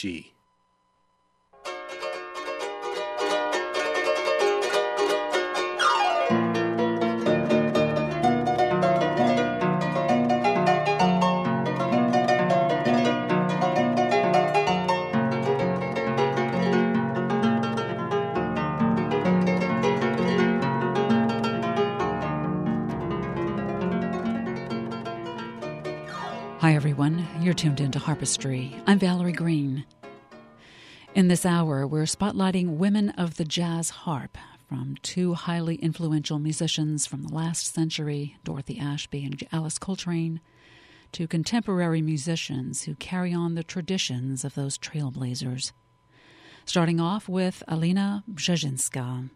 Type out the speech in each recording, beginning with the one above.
G. Hi, everyone. You're tuned into Harpistry. I'm Valerie Green. In this hour, we're spotlighting women of the jazz harp, from two highly influential musicians from the last century, Dorothy Ashby and Alice Coltrane, to contemporary musicians who carry on the traditions of those trailblazers. Starting off with Alina Brzezinska.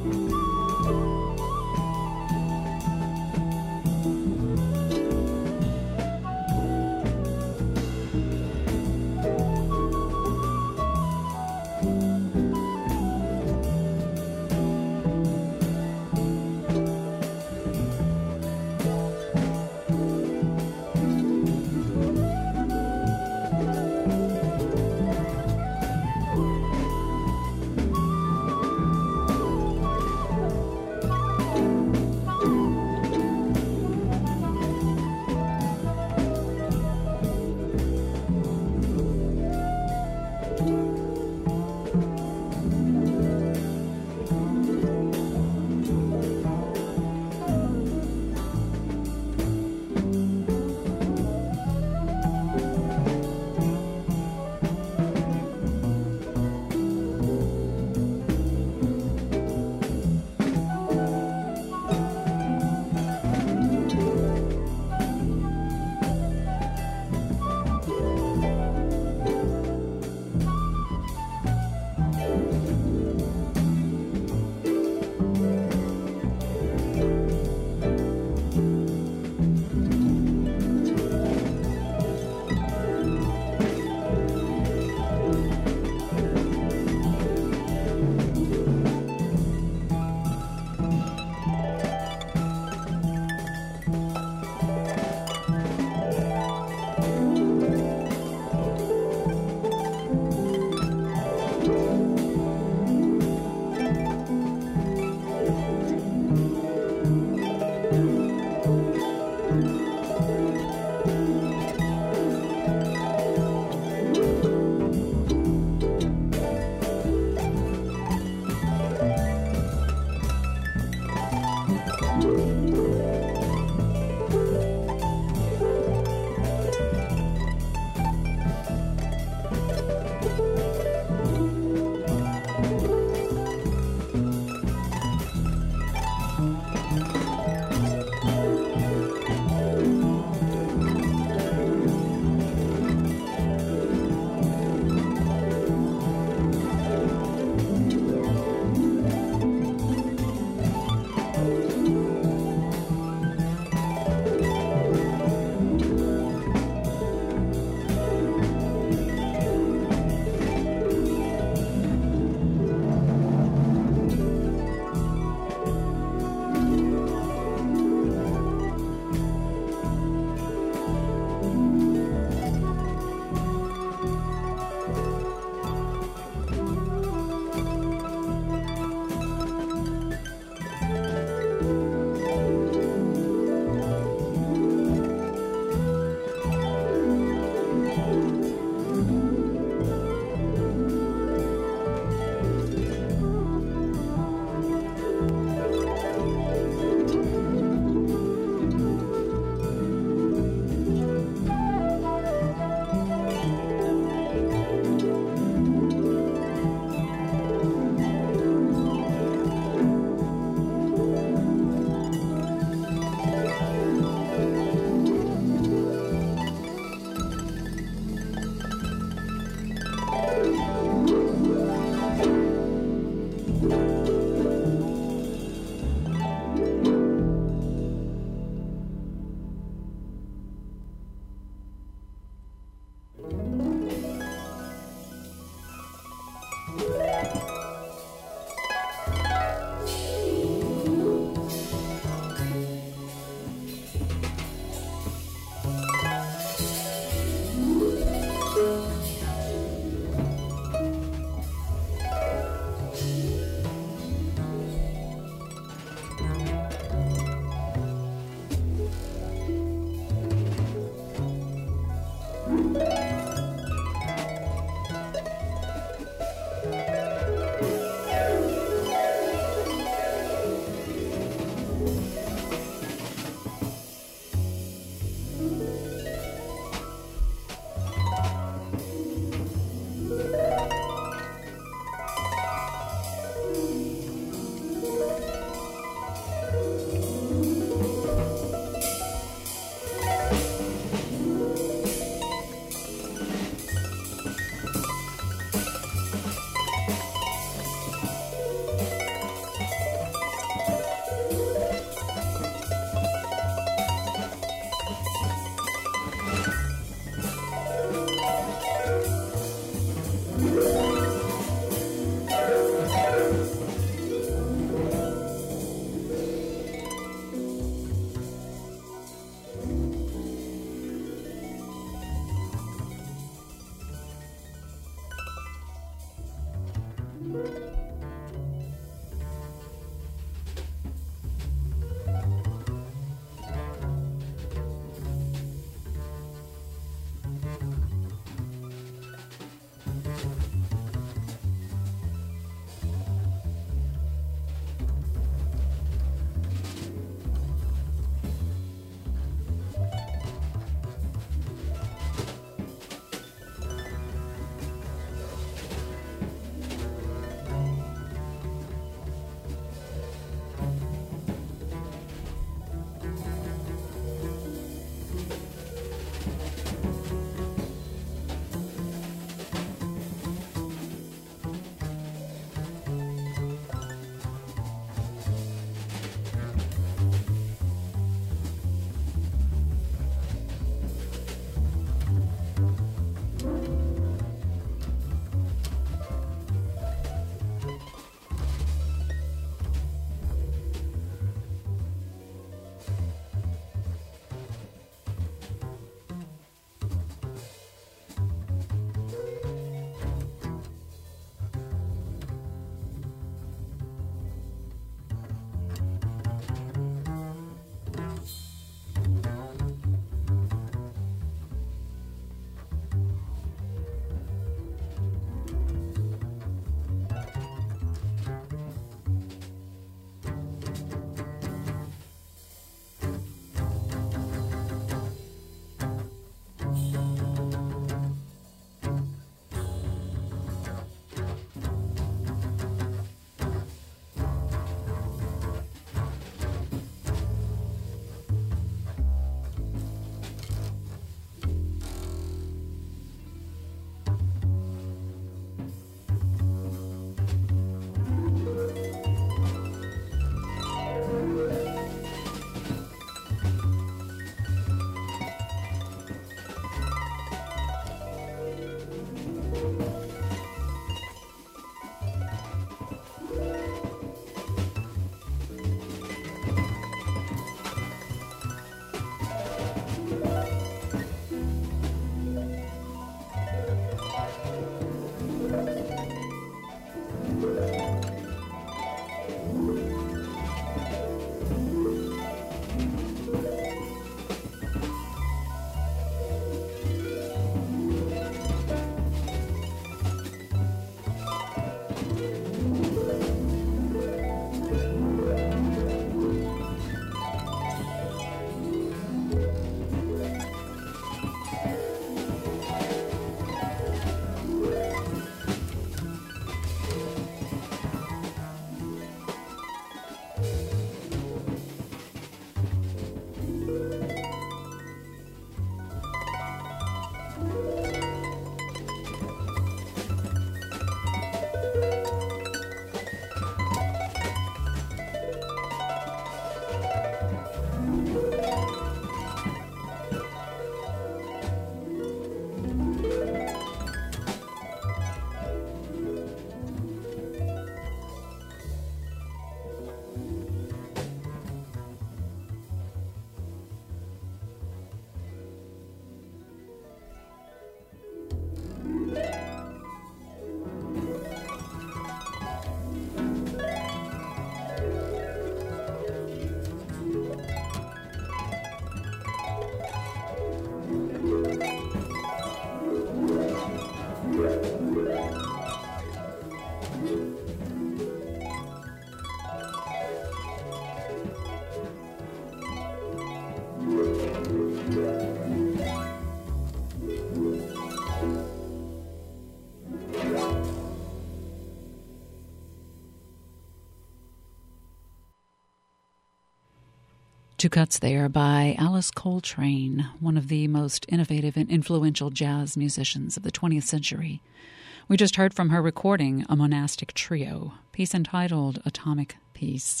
Two cuts there by Alice Coltrane, one of the most innovative and influential jazz musicians of the 20th century. We just heard from her recording a monastic trio, piece entitled Atomic Peace.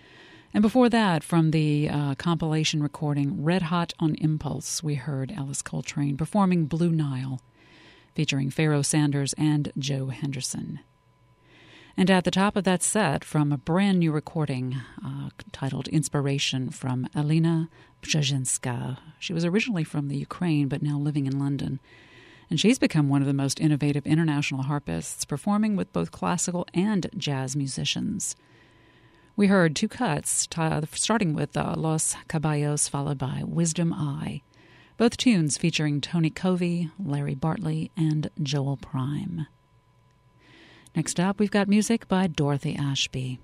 And before that, from the compilation recording Red Hot on Impulse, we heard Alice Coltrane performing Blue Nile, featuring Pharoah Sanders and Joe Henderson. And at the top of that set, from a brand new recording titled Inspiration from Alina Brzezynska. She was originally from the Ukraine, but now living in London. and she's become one of the most innovative international harpists, performing with both classical and jazz musicians. We heard two cuts, starting with Los Caballos, followed by Wisdom Eye, both tunes featuring Tony Covey, Larry Bartley, and Joel Prime. Next up, we've got music by Dorothy Ashby.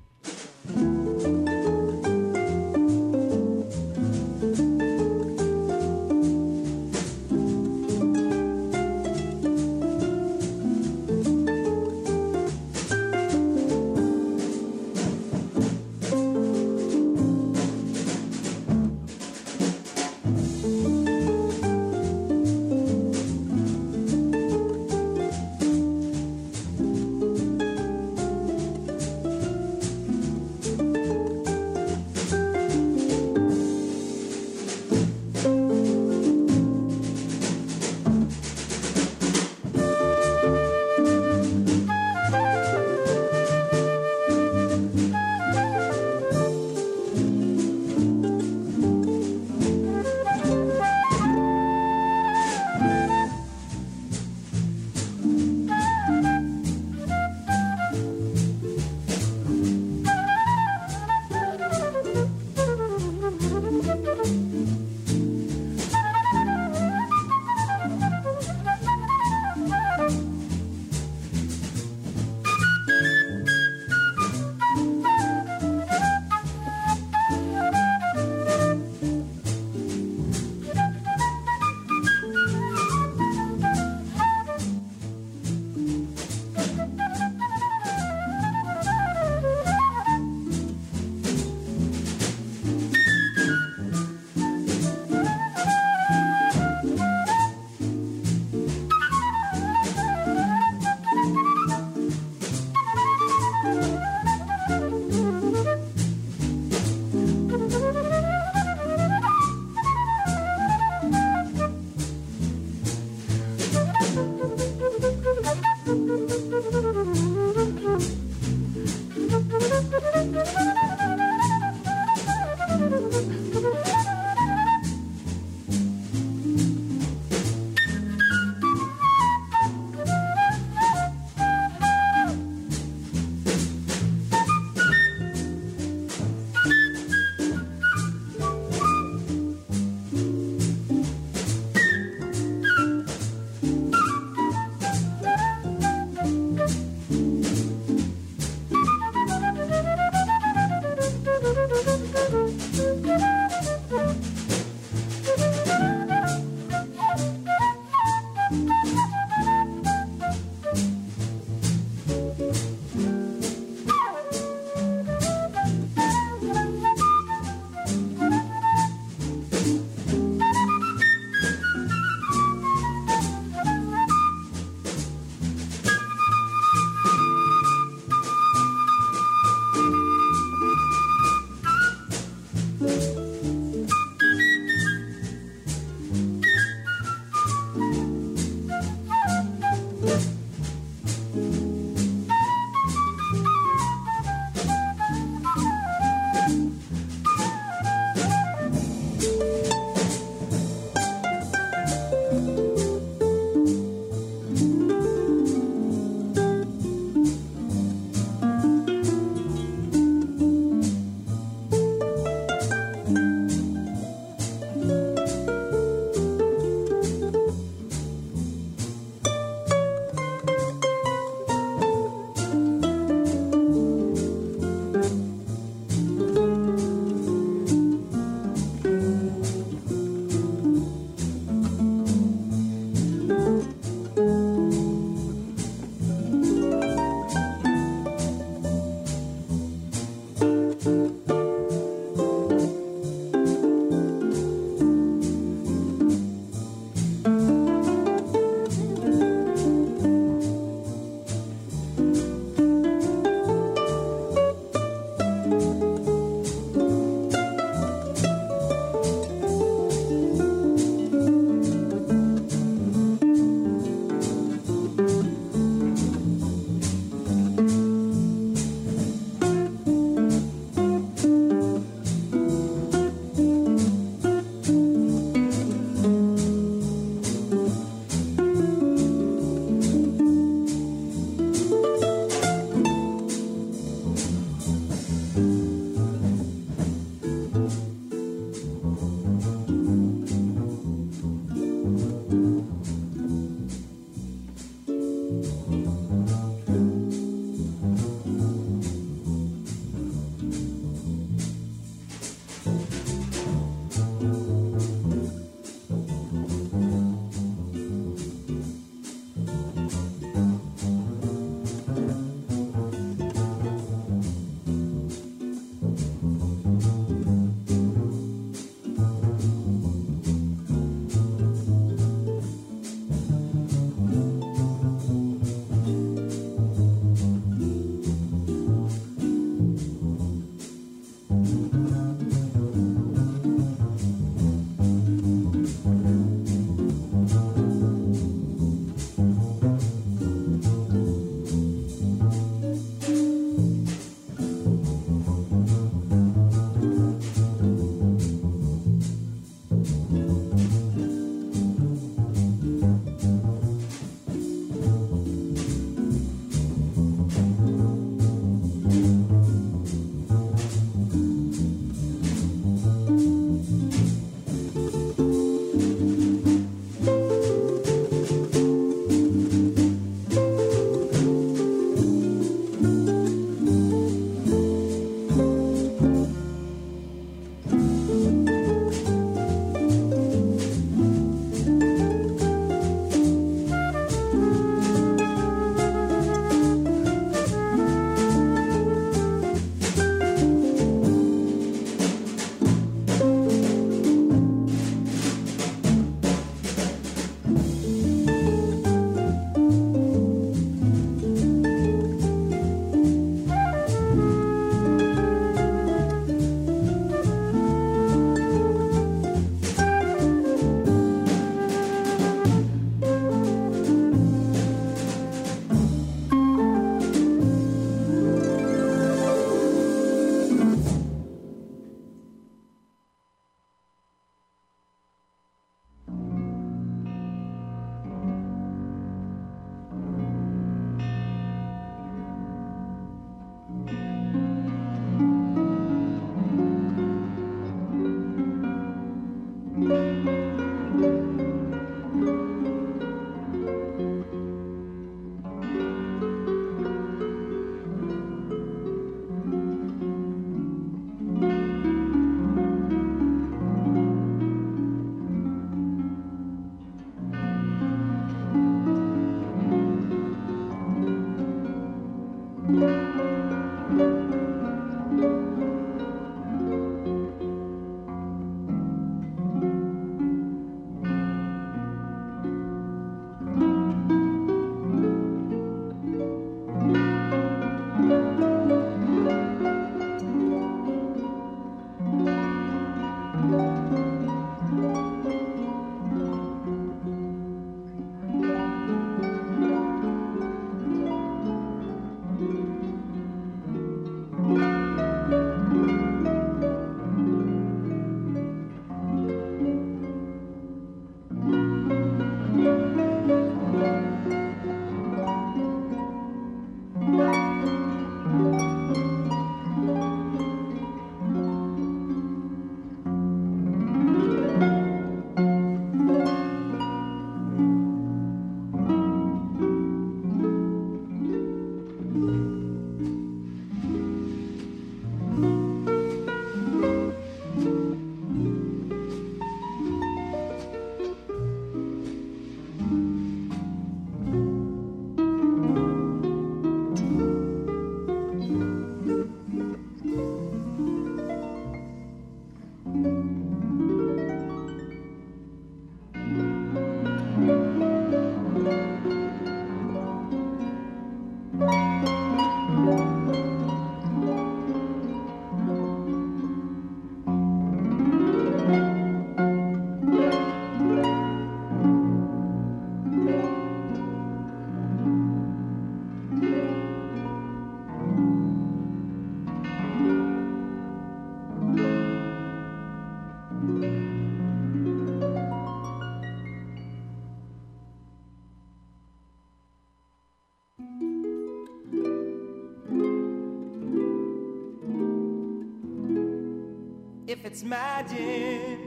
If it's magic,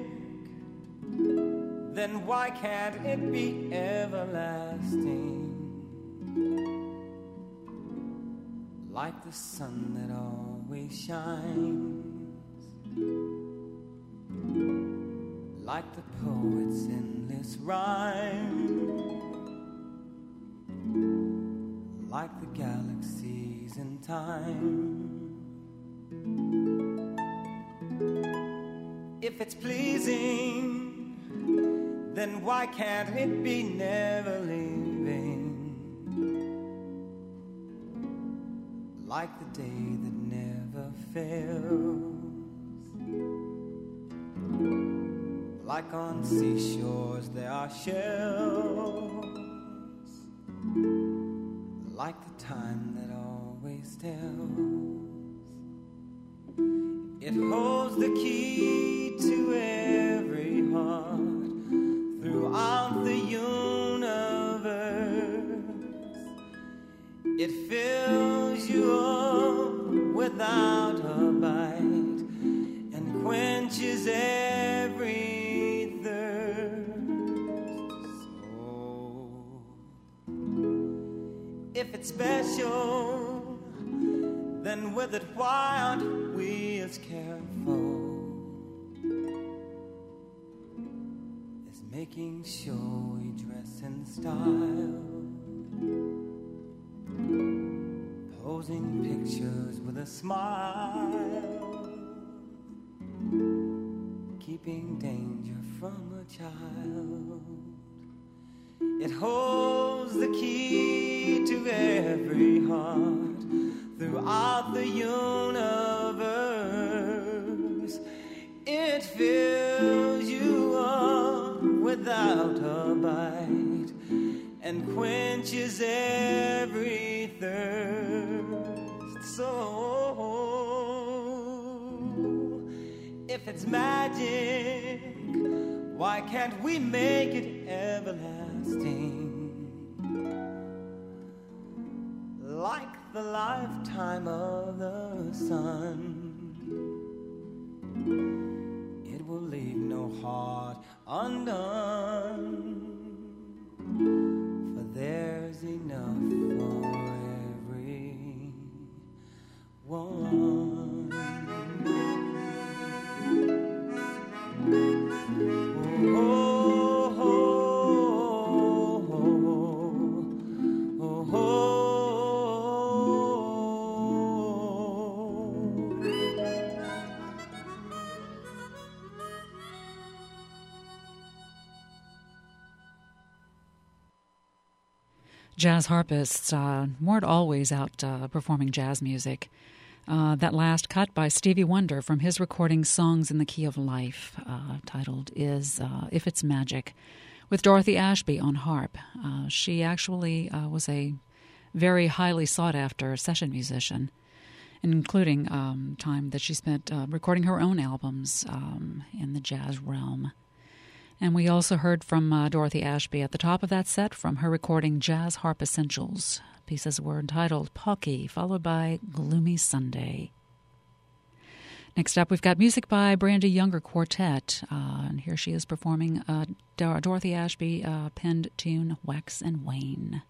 then why can't it be everlasting? Like the sun that always shines, like the poet's endless rhyme, like the galaxies in time. If it's pleasing, then why can't it be never leaving? Like the day that never fails, like on seashores there are shells, like the time that always tells. It holds the key to every heart throughout the universe. It fills you up without a bite and quenches every thirst. So, if it's special, then with it why aren't we as careful as making sure we dress in style, posing pictures with a smile, keeping danger from a child? It holds the key to every heart throughout the universe. It fills you up without a bite and quenches every thirst. So, if it's magic, why can't we make it everlasting? Like the lifetime of the sun, it will leave no heart undone, for there's enough for every one. Jazz harpists weren't always out performing jazz music. That last cut by Stevie Wonder from his recording Songs in the Key of Life, titled is If It's Magic, with Dorothy Ashby on harp. She actually was a very highly sought-after session musician, including time that she spent recording her own albums in the jazz realm. And we also heard from Dorothy Ashby at the top of that set from her recording Jazz Harp Essentials. Pieces were entitled Pauky, followed by Gloomy Sunday. Next up, we've got music by Brandy Younger Quartet, and here she is performing Dorothy Ashby penned tune Wax and Wane.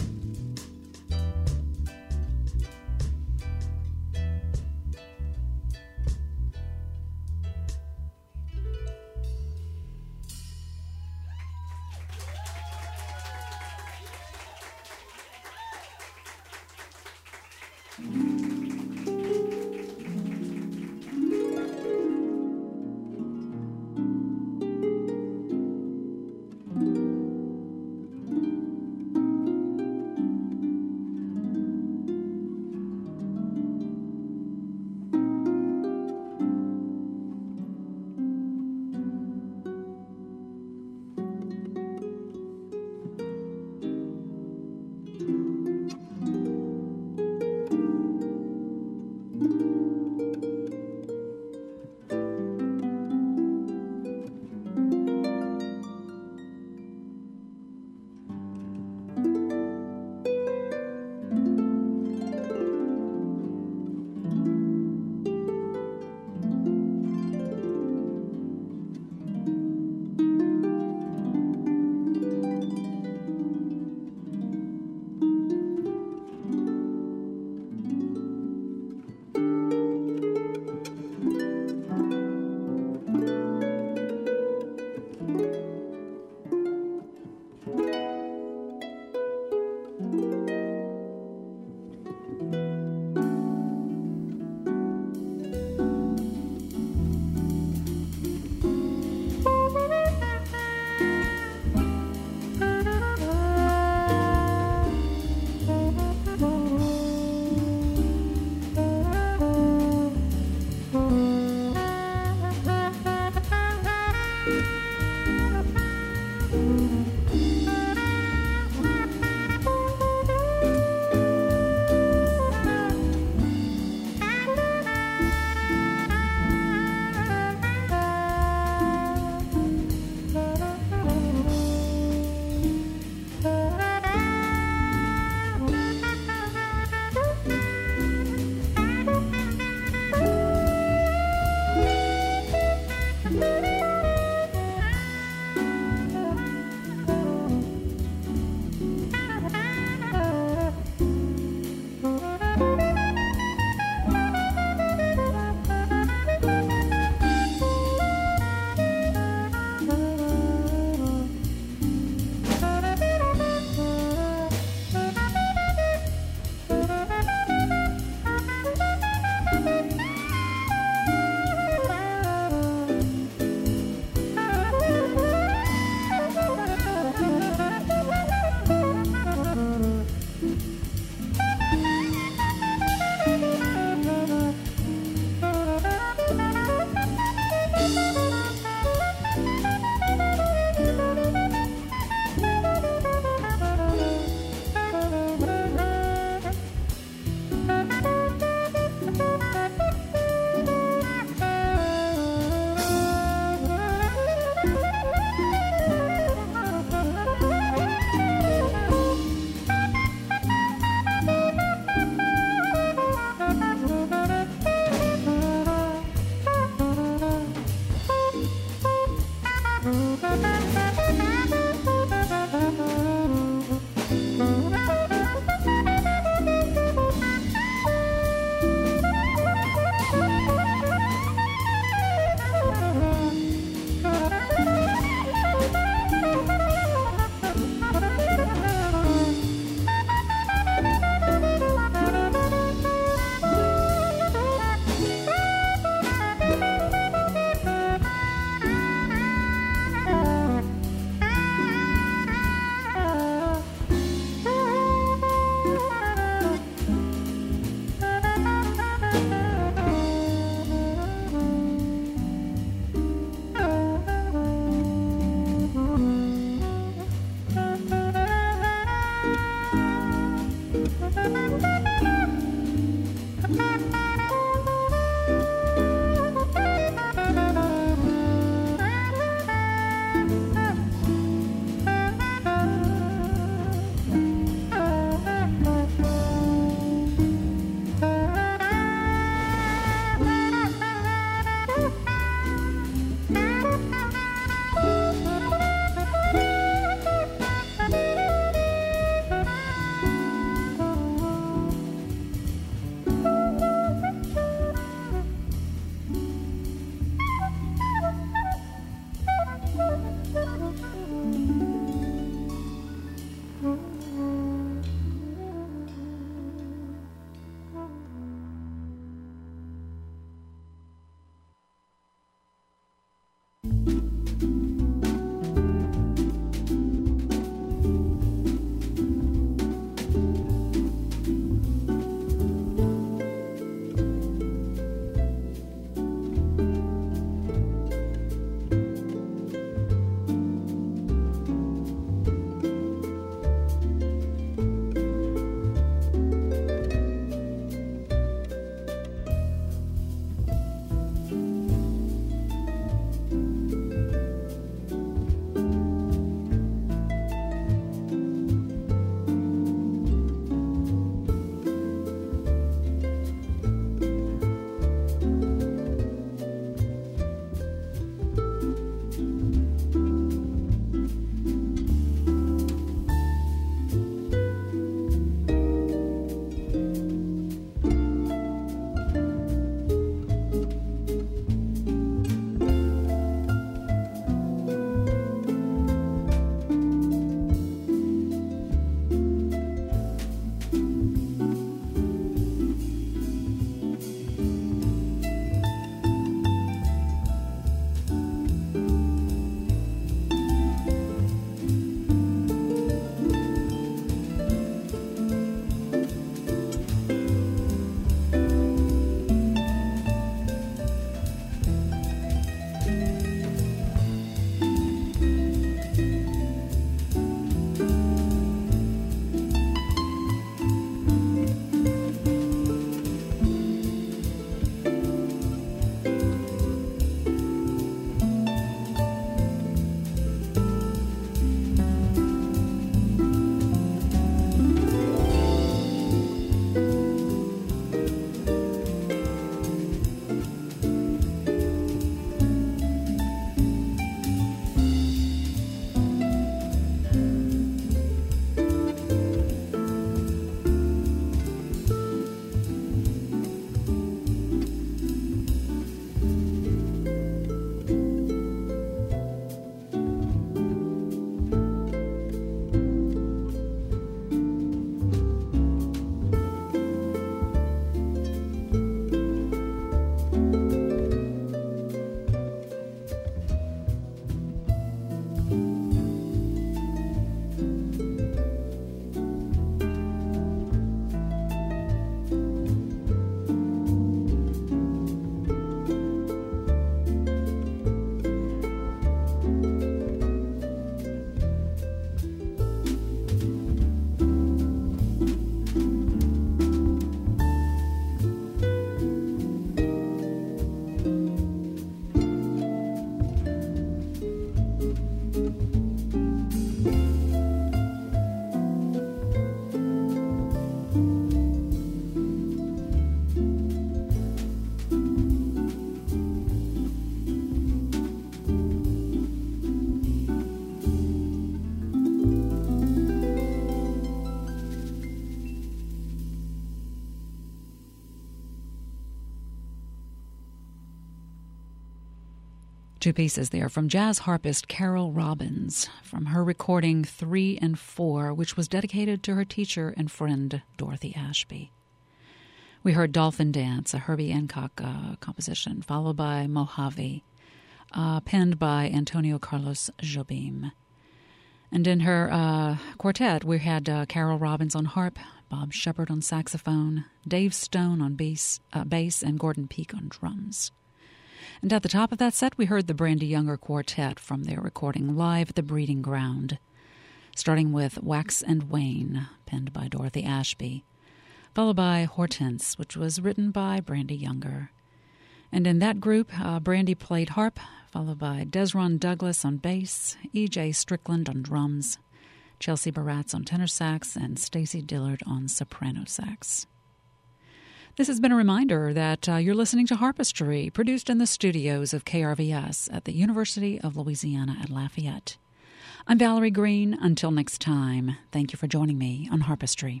Two pieces there from jazz harpist Carol Robbins from her recording 3 and 4, which was dedicated to her teacher and friend Dorothy Ashby. We heard Dolphin Dance, a Herbie Hancock composition, followed by Mojave, penned by Antonio Carlos Jobim. And in her quartet, we had Carol Robbins on harp, Bob Shepard on saxophone, Dave Stone on bass, and Gordon Peak on drums. And at the top of that set, we heard the Brandy Younger Quartet from their recording Live at the Breeding Ground, starting with Wax and Wane, penned by Dorothy Ashby, followed by Hortense, which was written by Brandy Younger. And in that group, Brandy played harp, followed by Desron Douglas on bass, E.J. Strickland on drums, Chelsea Baratz on tenor sax, and Stacy Dillard on soprano sax. This has been a reminder that you're listening to Harpistry, produced in the studios of KRVS at the University of Louisiana at Lafayette. I'm Valerie Green. Until next time, thank you for joining me on Harpistry.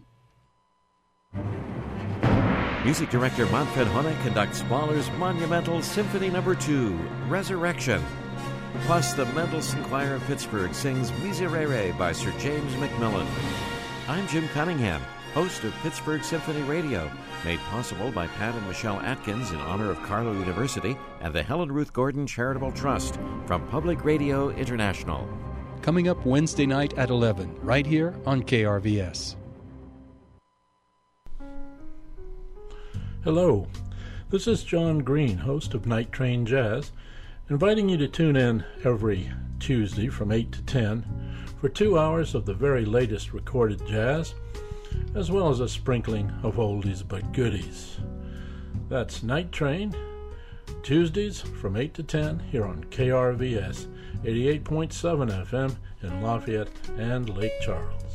Music director Manfred Hohne conducts Mahler's monumental Symphony No. 2, Resurrection. Plus, the Mendelssohn Choir of Pittsburgh sings Miserere by Sir James Macmillan. I'm Jim Cunningham, host of Pittsburgh Symphony Radio, made possible by Pat and Michelle Atkins in honor of Carlow University and the Helen Ruth Gordon Charitable Trust from Public Radio International. Coming up Wednesday night at 11, right here on KRVS. Hello, this is John Green, host of Night Train Jazz, inviting you to tune in every Tuesday from 8 to 10 for 2 hours of the very latest recorded jazz, as well as a sprinkling of oldies but goodies. That's Night Train, Tuesdays from 8 to 10 here on KRVS 88.7 FM in Lafayette and Lake Charles.